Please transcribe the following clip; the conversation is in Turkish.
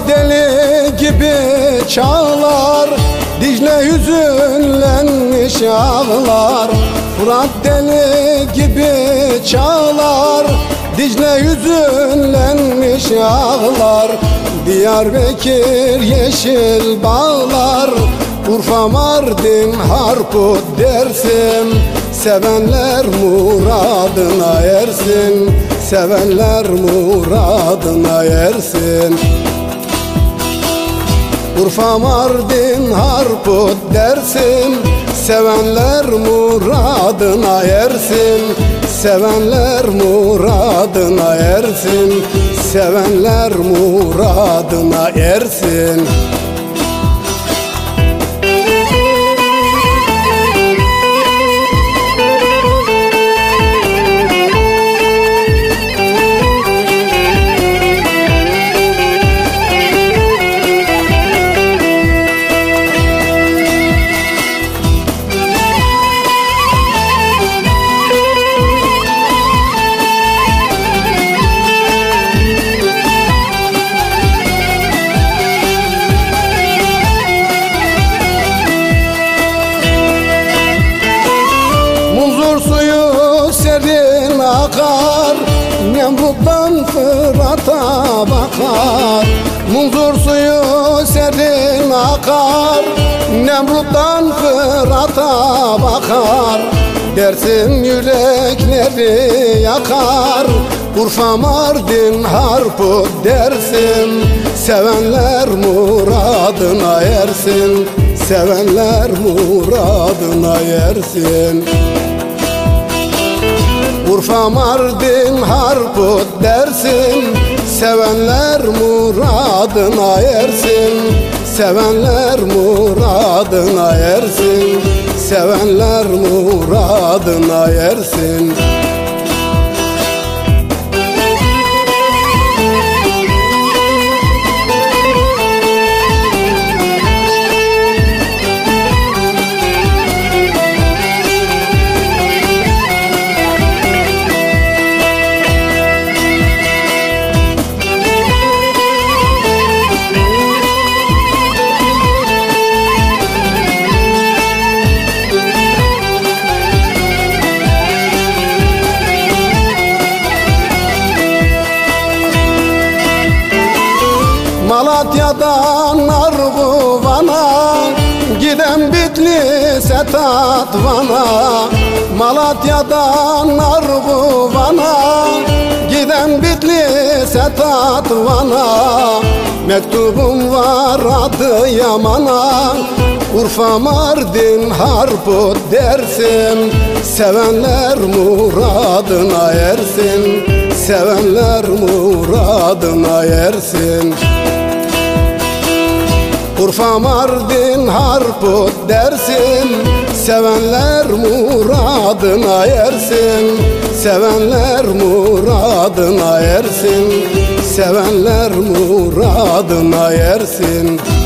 deli gibi çağlar, Dicle hüzünlenmiş ağlar. Fırat deli gibi çağlar, Dicle hüzünlenmiş ağlar. Diyarbakır yeşil bağlar, Urfa, Mardin, Harput, Dersim. Sevenler muradına ersin, sevenler muradına ersin. Urfa, Mardin, Harput, Dersim. Sevenler muradına ersin, sevenler muradına ersin, sevenler muradına ersin. Serin akar, Nemrut'tan Fırat'a bakar. Munzur suyu serin akar, Nemrut'tan Fırat'a bakar. Dersim yürekleri yakar, Urfa, Mardin, Harput, Dersim. Sevenler muradına ersin, sevenler muradına ersin. Urfa, Mardin, Harput, Dersim. Sevenler muradına ersin, sevenler muradına ersin, sevenler muradına ersin. Malatya'dan Narguvan'a giden Bitlis'e Tatvan'a. Malatya'dan Narguvan'a giden Bitlis'e Tatvan'a. Mektubum var Adıyaman'a, Urfa, Mardin, Harput, Dersim. Sevenler muradına ersin, sevenler muradına ersin. Urfa, Mardin, Harput, Dersim. Sevenler muradına ersin, sevenler muradına ersin, sevenler muradına ersin.